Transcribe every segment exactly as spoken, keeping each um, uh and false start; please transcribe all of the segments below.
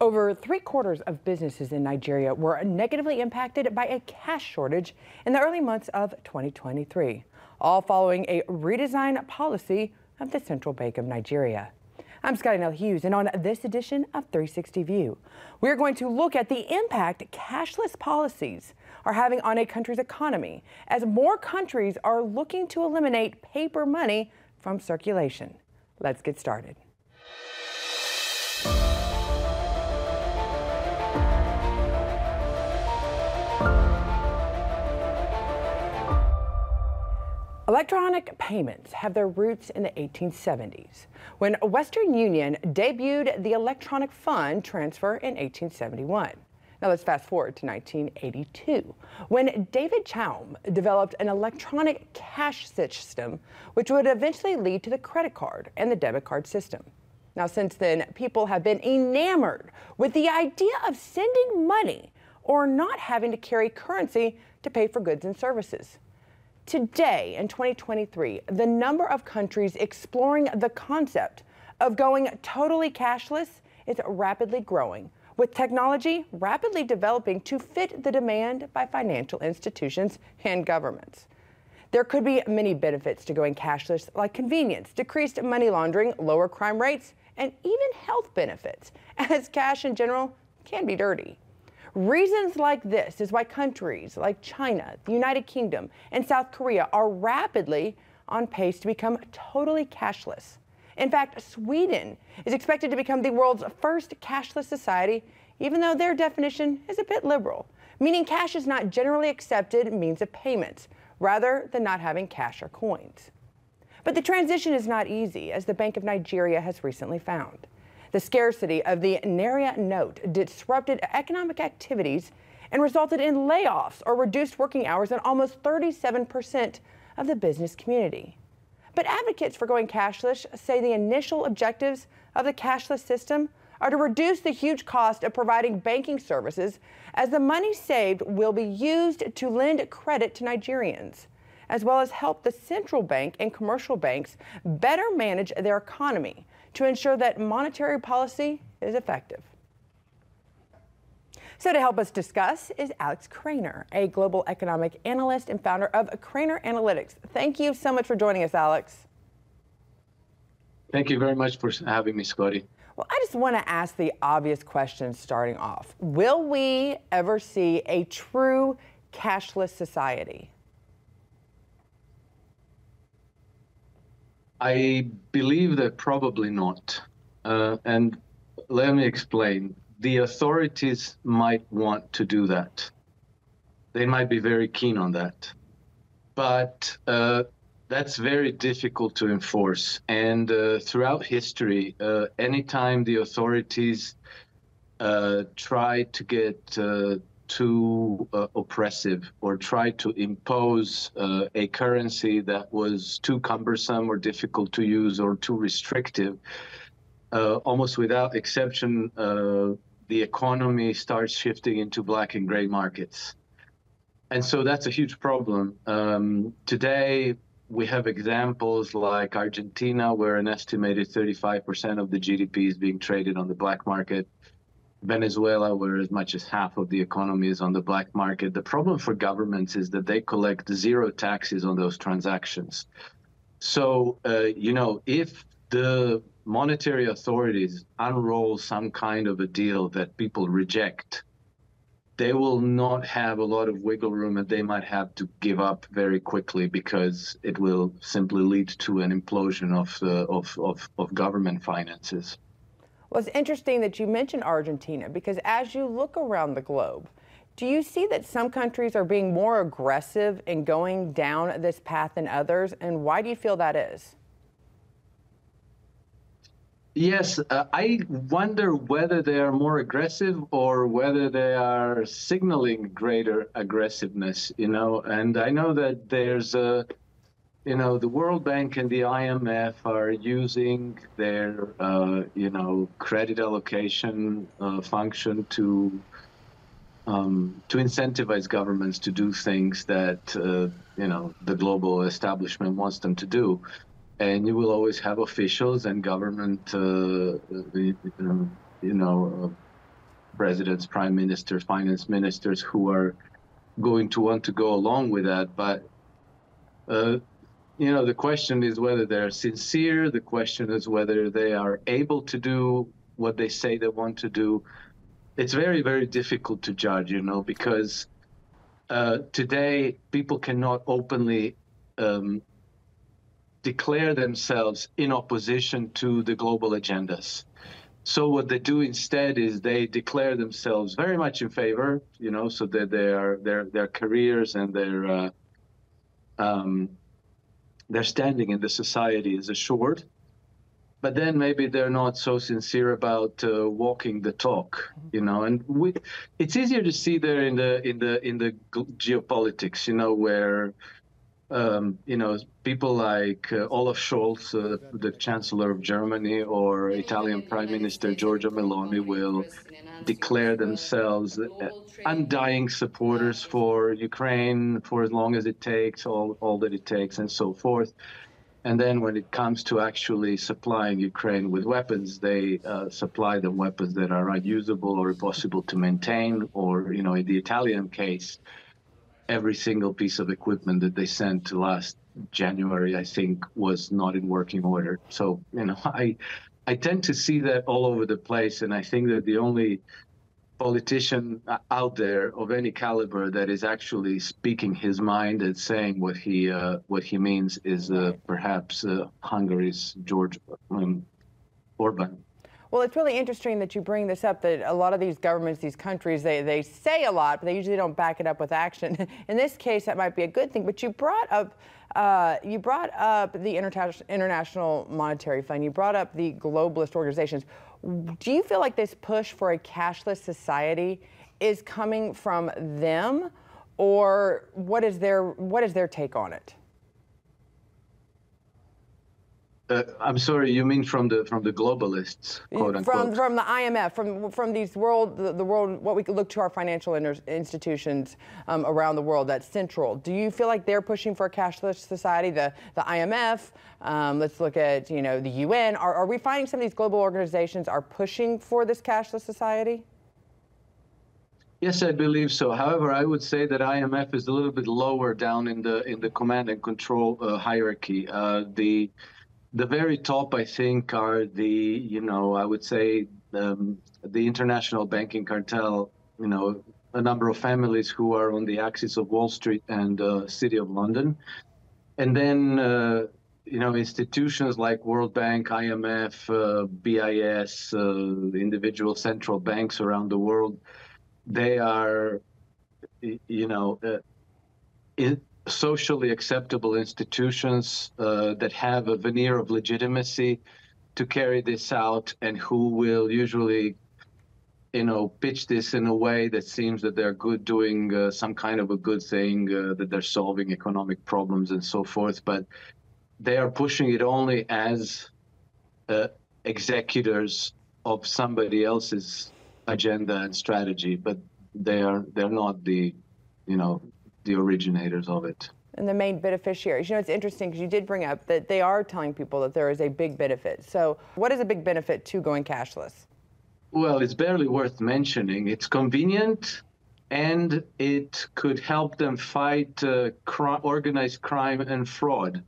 Over three quarters of businesses in Nigeria were negatively impacted by a cash shortage in the early months of twenty twenty-three, all following a redesign policy of the Central Bank of Nigeria. I'm Scotty Nell Hughes, and on this edition of three sixty View, we're going to look at the impact cashless policies are having on a country's economy as more countries are looking to eliminate paper money from circulation. Let's get started. Electronic payments have their roots in the eighteen seventies, when Western Union debuted the electronic fund transfer in eighteen seventy-one. Now let's fast forward to nineteen eighty-two, when David Chaum developed an electronic cash system, which would eventually lead to the credit card and the debit card system. Now since then, people have been enamored with the idea of sending money or not having to carry currency to pay for goods and services. Today, in twenty twenty-three, the number of countries exploring the concept of going totally cashless is rapidly growing, with technology rapidly developing to fit the demand by financial institutions and governments. There could be many benefits to going cashless, like convenience, decreased money laundering, lower crime rates, and even health benefits, as cash in general can be dirty. Reasons like this is why countries like China, the United Kingdom, and South Korea are rapidly on pace to become totally cashless. In fact, Sweden is expected to become the world's first cashless society, even though their definition is a bit liberal, meaning cash is not generally accepted means of payments, rather than not having cash or coins. But the transition is not easy, as the Bank of Nigeria has recently found. The scarcity of the Naira note disrupted economic activities and resulted in layoffs or reduced working hours in almost thirty-seven percent of the business community. But advocates for going cashless say the initial objectives of the cashless system are to reduce the huge cost of providing banking services, as the money saved will be used to lend credit to Nigerians, as well as help the central bank and commercial banks better manage their economy to ensure that monetary policy is effective. So to help us discuss is Alex Krainer, a global economic analyst and founder of Krainer Analytics. Thank you so much for joining us, Alex. Thank you very much for having me, Scotty. Well, I just want to ask the obvious question starting off. Will we ever see a true cashless society? I believe that probably not. Uh, and let me explain. The authorities might want to do that. They might be very keen on that. But uh, that's very difficult to enforce. And uh, throughout history, uh, anytime the authorities uh, try to get uh, too uh, oppressive or try to impose uh, a currency that was too cumbersome or difficult to use or too restrictive, uh, almost without exception, uh, the economy starts shifting into black and gray markets. And so that's a huge problem. Um, today, we have examples like Argentina, where an estimated thirty-five percent of the G D P is being traded on the black market. Venezuela, where as much as half of the economy is on the black market. The problem for governments is that they collect zero taxes on those transactions. So, uh, you know, if the monetary authorities unroll some kind of a deal that people reject, they will not have a lot of wiggle room, and they might have to give up very quickly, because it will simply lead to an implosion of, uh, of, of, of government finances. Well, it's interesting that you mentioned Argentina, because as you look around the globe, do you see that some countries are being more aggressive in going down this path than others? And why do you feel that is? Yes, uh, I wonder whether they are more aggressive or whether they are signaling greater aggressiveness, you know, and I know that there's a You know, the World Bank and the I M F are using their, uh, you know, credit allocation uh, function to um, to incentivize governments to do things that, uh, you know, the global establishment wants them to do. And you will always have officials and government, uh, you know, presidents, prime ministers, finance ministers who are going to want to go along with that. But, uh, you know, the question is whether they're sincere. The question is whether they are able to do what they say they want to do. It's very, very difficult to judge, you know, because uh, today people cannot openly um, declare themselves in opposition to the global agendas. So what they do instead is they declare themselves very much in favor, you know, so that their their their careers and their uh, um, their standing in the society is assured. But then maybe they're not so sincere about uh, walking the talk, you know. And we, it's easier to see there in the in the in the geopolitics, you know, where Um, you know, people like uh, Olaf Scholz, uh, the Chancellor of Germany, or Italian Prime Minister Giorgia Meloni will declare themselves uh, undying supporters for Ukraine for as long as it takes, all, all that it takes, and so forth. And then when it comes to actually supplying Ukraine with weapons, they uh, supply them weapons that are unusable or impossible to maintain, or, you know, in the Italian case, every single piece of equipment that they sent last January, I think, was not in working order. So, you know, I, I tend to see that all over the place, and I think that the only politician out there of any caliber that is actually speaking his mind and saying what he uh, what he means is uh, perhaps uh, Hungary's George um, Orban. Well, it's really interesting that you bring this up, that a lot of these governments, these countries, they, they say a lot, but they usually don't back it up with action. In this case, that might be a good thing. But you brought up uh, you brought up the Interna- International Monetary Fund. You brought up the globalist organizations. Do you feel like this push for a cashless society is coming from them, or what is their what is their take on it? Uh, I'm sorry, you mean from the from the globalists, quote unquote? From from the I M F, from from these world the, the world what we could look to our financial institutions um, around the world. That's central. Do you feel like they're pushing for a cashless society? The the I M F. Um, let's look at you know the U N. Are are we finding some of these global organizations are pushing for this cashless society? Yes, I believe so. However, I would say that I M F is a little bit lower down in the in the command and control uh, hierarchy. Uh, the The very top, I think, are the, you know, I would say um, the international banking cartel, you know, a number of families who are on the axis of Wall Street and uh, City of London. And then, uh, you know, institutions like World Bank, I M F, uh, B I S, uh, individual central banks around the world, they are, you know, uh, in, socially acceptable institutions uh, that have a veneer of legitimacy to carry this out, and who will usually, you know, pitch this in a way that seems that they're good, doing uh, some kind of a good thing, uh, that they're solving economic problems and so forth. But they are pushing it only as uh, executors of somebody else's agenda and strategy, but they are they're not the, you know, the originators of it. And the main beneficiaries. You know, it's interesting because you did bring up that they are telling people that there is a big benefit. So what is a big benefit to going cashless? Well, it's barely worth mentioning. It's convenient, and it could help them fight uh, cr- organized crime and fraud.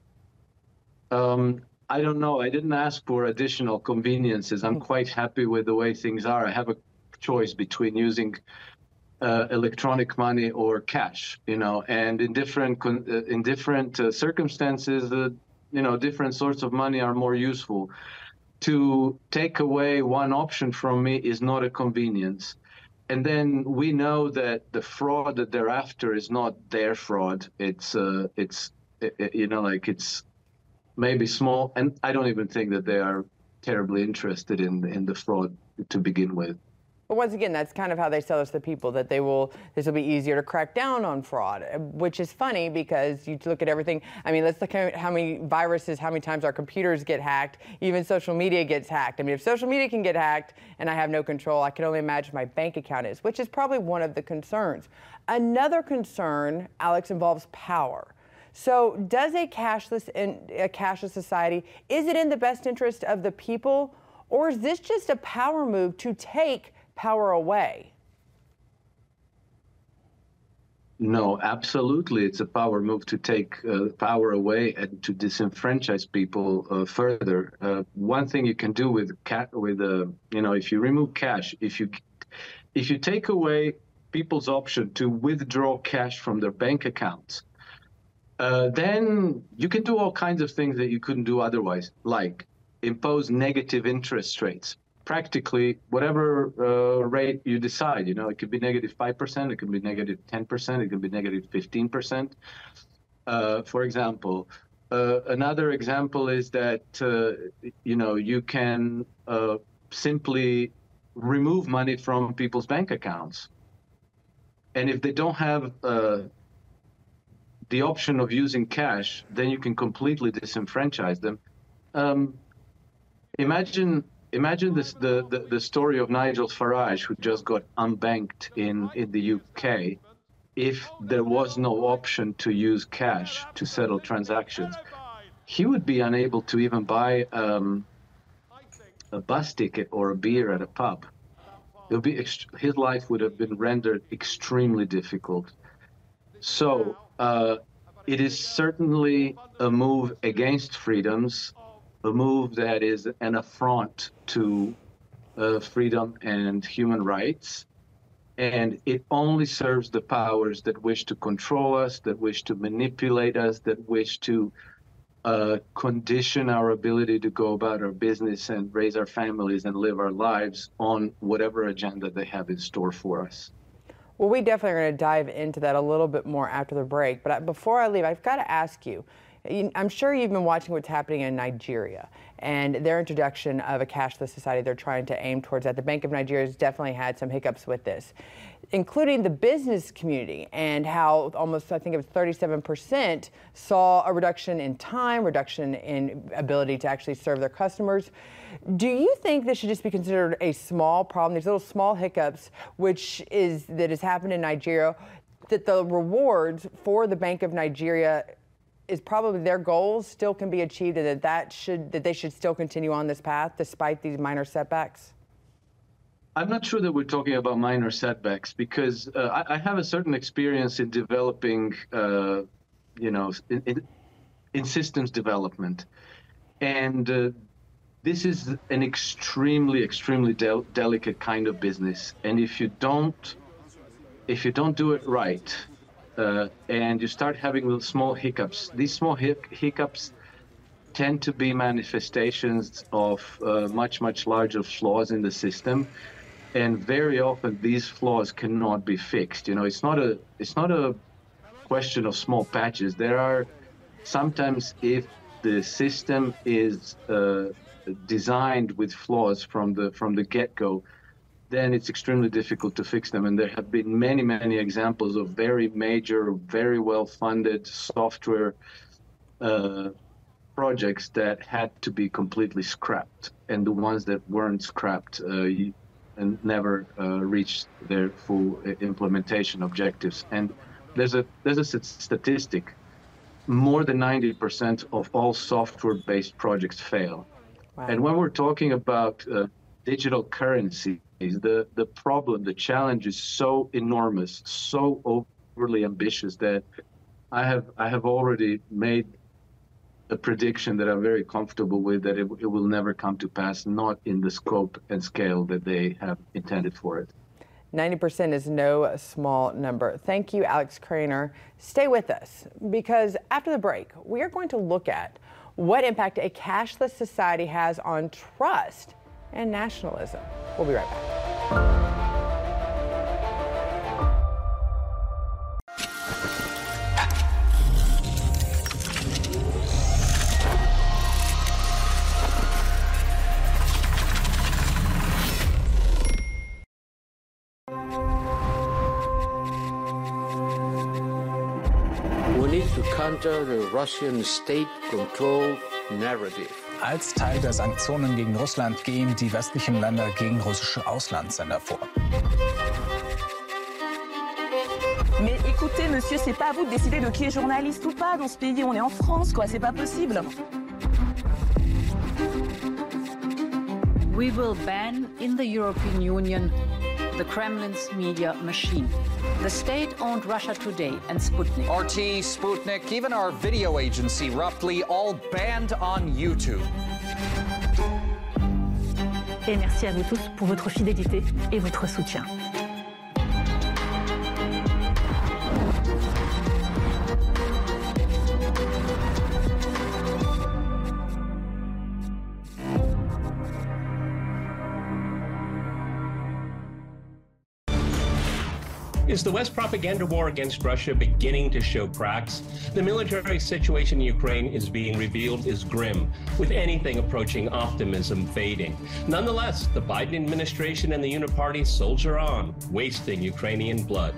Um, I don't know. I didn't ask for additional conveniences. I'm quite happy with the way things are. I have a choice between using Uh, electronic money or cash, you know, and in different con- uh, in different uh, circumstances, uh, you know, different sorts of money are more useful. To take away one option from me is not a convenience. And then we know that the fraud that they're after is not their fraud. It's uh, it's it, you know, like it's maybe small, and I don't even think that they are terribly interested in in the fraud to begin with. But once again, that's kind of how they sell us to people, that they will, this will be easier to crack down on fraud, which is funny because you look at everything. I mean, let's look at how many viruses, how many times our computers get hacked, even social media gets hacked. I mean, if social media can get hacked and I have no control, I can only imagine my bank account is, which is probably one of the concerns. Another concern, Alex, involves power. So does a cashless, in, a cashless society, is it in the best interest of the people, or is this just a power move to take power away? No, absolutely. It's a power move to take uh, power away and to disenfranchise people uh, further. Uh, one thing you can do with ca- with uh, you know, if you remove cash, if you if you take away people's option to withdraw cash from their bank accounts, uh, then you can do all kinds of things that you couldn't do otherwise, like impose negative interest rates. Practically whatever uh, rate you decide, you know, it could be negative five percent, it could be negative ten percent, it could be negative fifteen percent. Uh, for example, uh, another example is that, uh, you know, you can uh, simply remove money from people's bank accounts. And if they don't have uh, the option of using cash, then you can completely disenfranchise them. Um, imagine Imagine this, the, the, the story of Nigel Farage, who just got unbanked in, in the U K, if there was no option to use cash to settle transactions. He would be unable to even buy um, a bus ticket or a beer at a pub. It would be his life would have been rendered extremely difficult. So uh, it is certainly a move against freedoms, a move that is an affront to uh, freedom and human rights. And it only serves the powers that wish to control us, that wish to manipulate us, that wish to uh, condition our ability to go about our business and raise our families and live our lives on whatever agenda they have in store for us. Well, we definitely are going to dive into that a little bit more after the break. But before I leave, I've got to ask you, I'm sure you've been watching what's happening in Nigeria and their introduction of a cashless society. They're trying to aim towards that. The Bank of Nigeria has definitely had some hiccups with this, including the business community, and how almost, I think it was thirty-seven percent saw a reduction in time, reduction in ability to actually serve their customers. Do you think this should just be considered a small problem, these little small hiccups, which is that has happened in Nigeria, that the rewards for the Bank of Nigeria is probably their goals still can be achieved, and that that should that they should still continue on this path despite these minor setbacks? I'm not sure that we're talking about minor setbacks, because uh, I, I have a certain experience in developing, uh, you know, in, in, in systems development, and uh, this is an extremely, extremely del delicate kind of business. And if you don't, if you don't do it right, Uh, and you start having little small hiccups. These small hic hiccups tend to be manifestations of uh, much, much larger flaws in the system. And very often these flaws cannot be fixed. You know, it's not a, it's not a question of small patches. There are sometimes, if the system is uh, designed with flaws from the, from the get-go, then it's extremely difficult to fix them. And there have been many, many examples of very major, very well-funded software uh, projects that had to be completely scrapped. And the ones that weren't scrapped uh, and never uh, reached their full implementation objectives. And there's a, there's a statistic. More than ninety percent of all software-based projects fail. Wow. And when we're talking about uh, digital currency, The, the problem, the challenge is so enormous, so overly ambitious that I have, I have already made a prediction that I'm very comfortable with, that it, it will never come to pass, not in the scope and scale that they have intended for it. ninety percent is no small number. Thank you, Alex Craner. Stay with us, because after the break, we are going to look at what impact a cashless society has on trust and nationalism. We'll be right back. We need to counter the Russian state-controlled narrative. Als Teil der Sanktionen gegen Russland gehen die westlichen Länder gegen russische Auslandssender vor. Mais écoutez, monsieur, c'est pas à vous de décider de qui est journaliste ou pas dans ce pays. On est en France, quoi. C'est pas possible. We will ban in the European Union the Kremlin's media machine. The state-owned Russia Today and Sputnik. R T, Sputnik, even our video agency, Roughly, all banned on YouTube. Et merci à vous tous pour votre fidélité et votre soutien. Is the West propaganda war against Russia beginning to show cracks? The military situation in Ukraine is being revealed as grim, with anything approaching optimism fading. Nonetheless, the Biden administration and the Uniparty soldier on, wasting Ukrainian blood.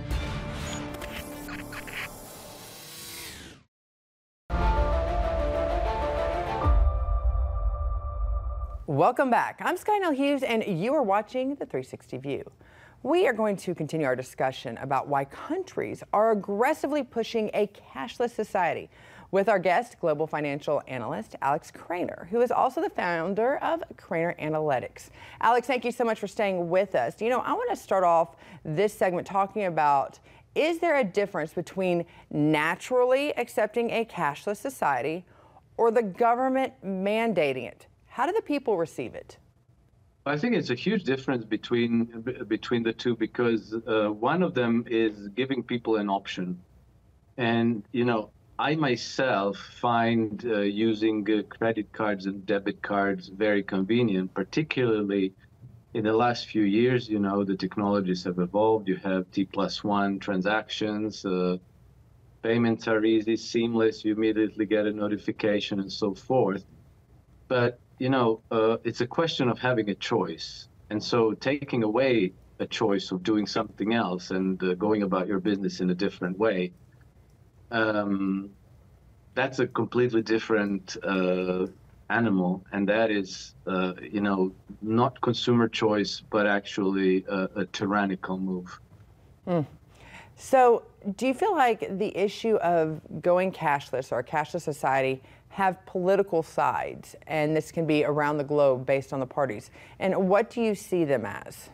Welcome back. I'm Skynell Hughes, and you are watching the three sixty View. We are going to continue our discussion about why countries are aggressively pushing a cashless society with our guest, global financial analyst Alex Krainer, who is also the founder of Krainer Analytics. Alex, thank you so much for staying with us. You know, I want to start off this segment talking about, is there a difference between naturally accepting a cashless society or the government mandating it? How do the people receive it? I think it's a huge difference between between the two, because uh, one of them is giving people an option. And, you know, I myself find uh, using uh, credit cards and debit cards very convenient, particularly in the last few years. You know, the technologies have evolved. You have T plus one transactions. Uh, payments are easy, seamless. You immediately get a notification and so forth. But you know, uh, it's a question of having a choice. And so taking away a choice of doing something else and uh, going about your business in a different way, um, that's a completely different uh, animal. And that is, uh, you know, not consumer choice, but actually a, a tyrannical move. Mm. So do you feel like the issue of going cashless or a cashless society have political sides, and this can be around the globe based on the parties? And what do you see them as?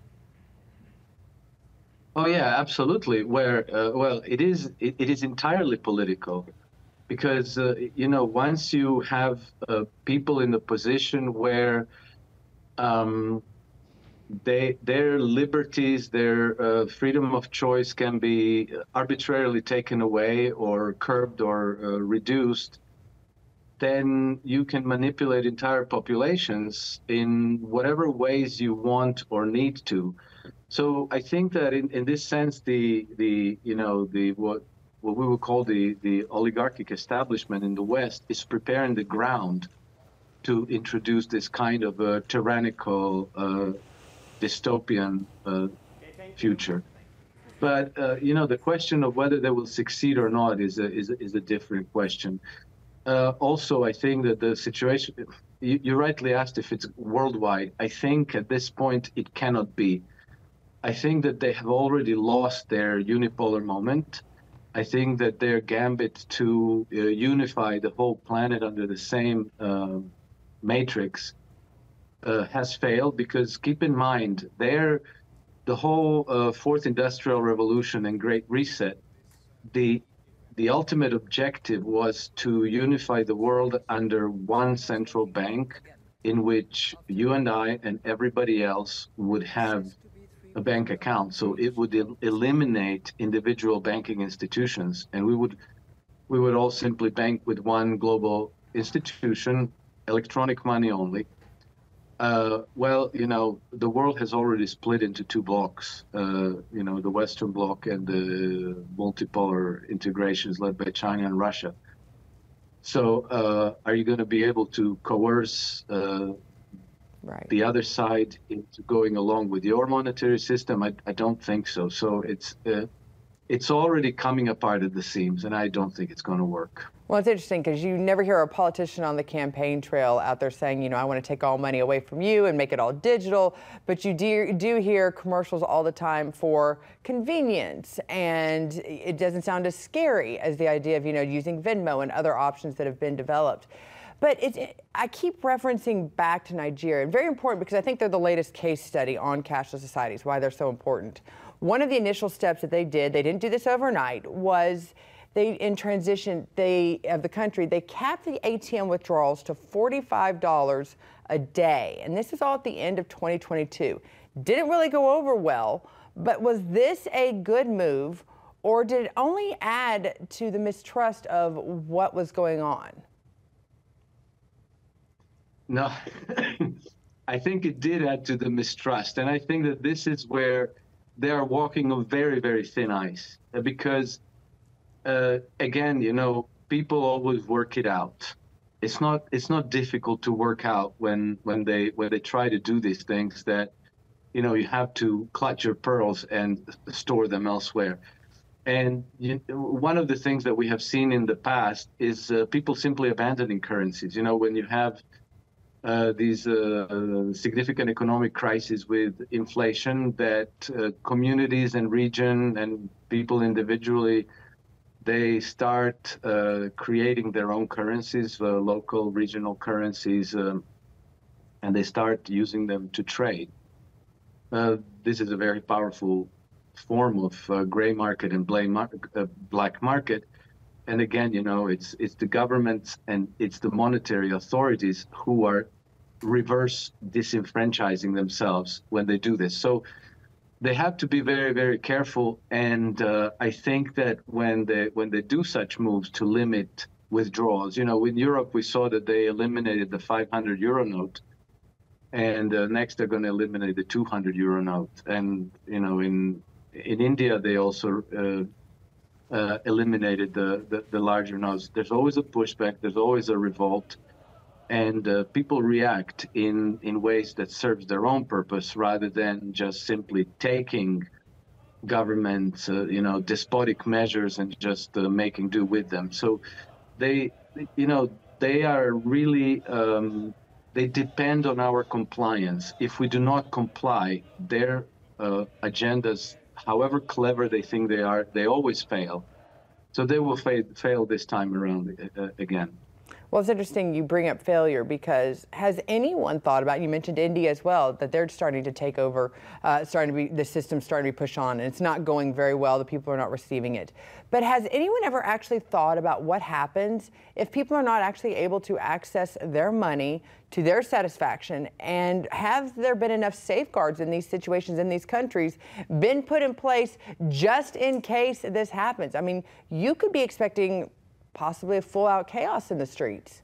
Oh yeah, absolutely. Where uh, well, it is it, it is entirely political, because uh, you know, once you have uh, people in the position where um, they their liberties, their uh, freedom of choice can be arbitrarily taken away or curbed or uh, reduced, then you can manipulate entire populations in whatever ways you want or need to. So I think that in, in this sense, the the you know the what what we would call the the oligarchic establishment in the West is preparing the ground to introduce this kind of a tyrannical, uh, dystopian uh, future. But uh, you know, the question of whether they will succeed or not is a is a, is a different question. Uh, also, I think that the situation, you, you rightly asked if it's worldwide. I think at this point it cannot be. I think that they have already lost their unipolar moment. I think that their gambit to uh, unify the whole planet under the same uh, matrix uh, has failed, because keep in mind, they're, the whole uh, fourth industrial revolution and Great Reset, the The ultimate objective was to unify the world under one central bank, in which you and I and everybody else would have a bank account. So it would el eliminate individual banking institutions, and we would we would all simply bank with one global institution, electronic money only. Uh, well, you know, the world has already split into two blocks, uh, you know, the Western bloc and the multipolar integrations led by China and Russia. So uh, are you going to be able to coerce uh, right. the other side into going along with your monetary system? I, I don't think so. So it's, uh, it's already coming apart at the seams, and I don't think it's going to work. Well, it's interesting because you never hear a politician on the campaign trail out there saying, you know, I want to take all money away from you and make it all digital. But you do, do hear commercials all the time for convenience, and it doesn't sound as scary as the idea of, you know, using Venmo and other options that have been developed. But it, it, I keep referencing back to Nigeria. Very important because I think they're the latest case study on cashless societies, why they're so important. One of the initial steps that they did, they didn't do this overnight, was they, in transition they, of the country, they capped the A T M withdrawals to forty-five dollars a day. And this is all at the end of twenty twenty-two. Didn't really go over well, but was this a good move, or did it only add to the mistrust of what was going on? No, I think it did add to the mistrust. And I think that this is where they are walking on very, very thin ice. Because, uh, again, you know, people always work it out. It's not, it's not difficult to work out when, when, they, when they try to do these things that, you know, you have to clutch your pearls and store them elsewhere. And you, one of the things that we have seen in the past is uh, people simply abandoning currencies. You know, when you have Uh, these uh, significant economic crises with inflation, that uh, communities and region and people individually, they start uh, creating their own currencies, uh, local, regional currencies, um, and they start using them to trade. Uh, this is a very powerful form of uh, gray market and mar uh, black market. And again, you know, it's it's the governments and it's the monetary authorities who are reverse disenfranchising themselves when they do this. So they have to be very, very careful. And uh, I think that when they when they do such moves to limit withdrawals, you know, in Europe we saw that they eliminated the five hundred euro note, and uh, next they're going to eliminate the two hundred euro note. And you know, in in India they also uh, uh, eliminated the, the the larger notes. There's always a pushback. There's always a revolt. And uh, people react in, in ways that serves their own purpose rather than just simply taking government, uh, you know, despotic measures and just uh, making do with them. So they, you know, they are really, um, they depend on our compliance. If we do not comply, their uh, agendas, however clever they think they are, they always fail. So they will fa fail this time around uh, again. Well, it's interesting you bring up failure, because has anyone thought about, you mentioned India as well, that they're starting to take over, uh, starting to be, the system's starting to be pushed on, and it's not going very well, the people are not receiving it. But has anyone ever actually thought about what happens if people are not actually able to access their money to their satisfaction? And have there been enough safeguards in these situations, in these countries, been put in place just in case this happens? I mean, you could be expecting possibly a full-out chaos in the streets.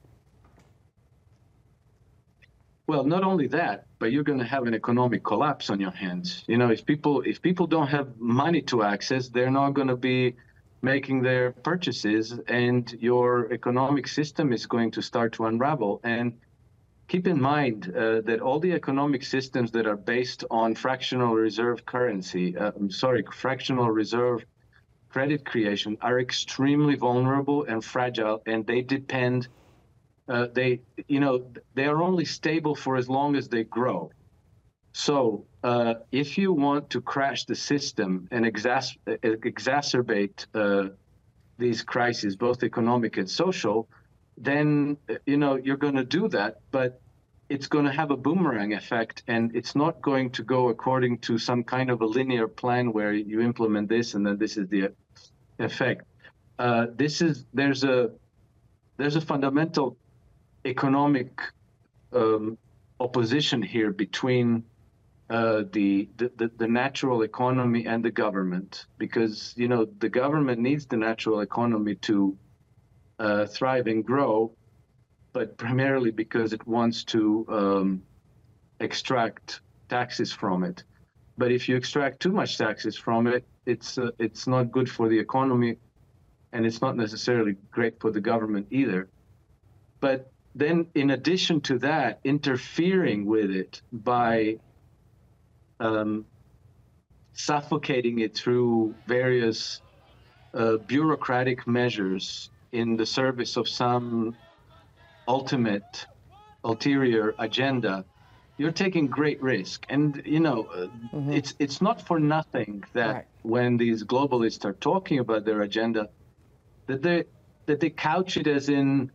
Well, not only that, but you're going to have an economic collapse on your hands. You know, if people if people don't have money to access, they're not going to be making their purchases, and your economic system is going to start to unravel. And keep in mind uh, that all the economic systems that are based on fractional reserve currency, uh, I'm sorry, fractional reserve credit creation, are extremely vulnerable and fragile, and they depend, uh, they, you know, they are only stable for as long as they grow. So uh, if you want to crash the system and exas exacerbate uh, these crises, both economic and social, then, you know, you're going to do that, but it's going to have a boomerang effect, and it's not going to go according to some kind of a linear plan where you implement this and then this is the effect. Uh, this is there's a there's a fundamental economic um, opposition here between uh, the, the the natural economy and the government, because you know the government needs the natural economy to uh, thrive and grow, but primarily because it wants to um, extract taxes from it. But if you extract too much taxes from it, it's uh, it's not good for the economy, and it's not necessarily great for the government either. But then, in addition to that, interfering with it by um, suffocating it through various uh, bureaucratic measures in the service of some ultimate ulterior agenda, you're taking great risk. And you know, uh, mm-hmm. it's it's not for nothing that right. when these globalists are talking about their agenda, that they that they couch it as in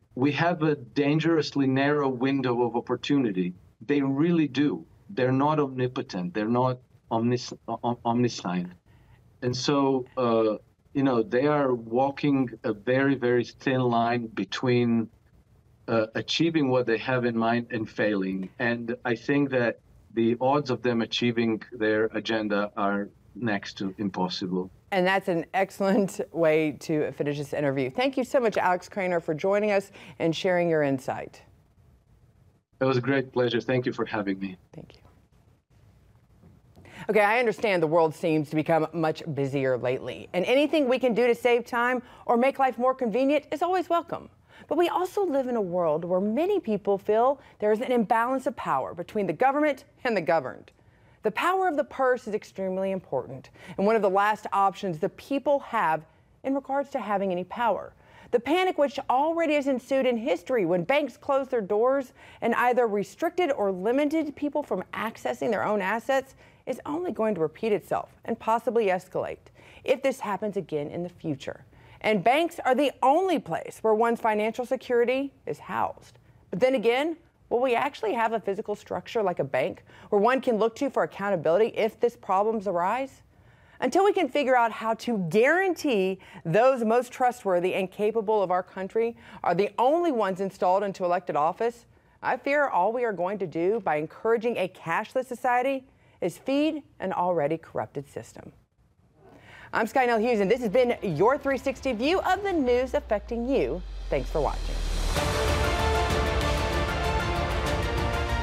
we have a dangerously narrow window of opportunity. They really do. They're not omnipotent. They're not omnis omniscient. And so, uh, you know, they are walking a very, very thin line between uh, achieving what they have in mind and failing. And I think that the odds of them achieving their agenda are next to impossible. And that's an excellent way to finish this interview. Thank you so much, Alex Krainer, for joining us and sharing your insight. It was a great pleasure. Thank you for having me. Thank you. Okay, I understand the world seems to become much busier lately, and anything we can do to save time or make life more convenient is always welcome. But we also live in a world where many people feel there is an imbalance of power between the government and the governed. The power of the purse is extremely important, and one of the last options the people have in regards to having any power. The panic which already has ensued in history when banks closed their doors and either restricted or limited people from accessing their own assets is only going to repeat itself and possibly escalate if this happens again in the future. And banks are the only place where one's financial security is housed. But then again, will we actually have a physical structure like a bank where one can look to for accountability if this problems arise? Until we can figure out how to guarantee those most trustworthy and capable of our country are the only ones installed into elected office, I fear all we are going to do by encouraging a cashless society is feed an already corrupted system. I'm Skynell Hughes, and this has been your three sixty view of the news affecting you. Thanks for watching.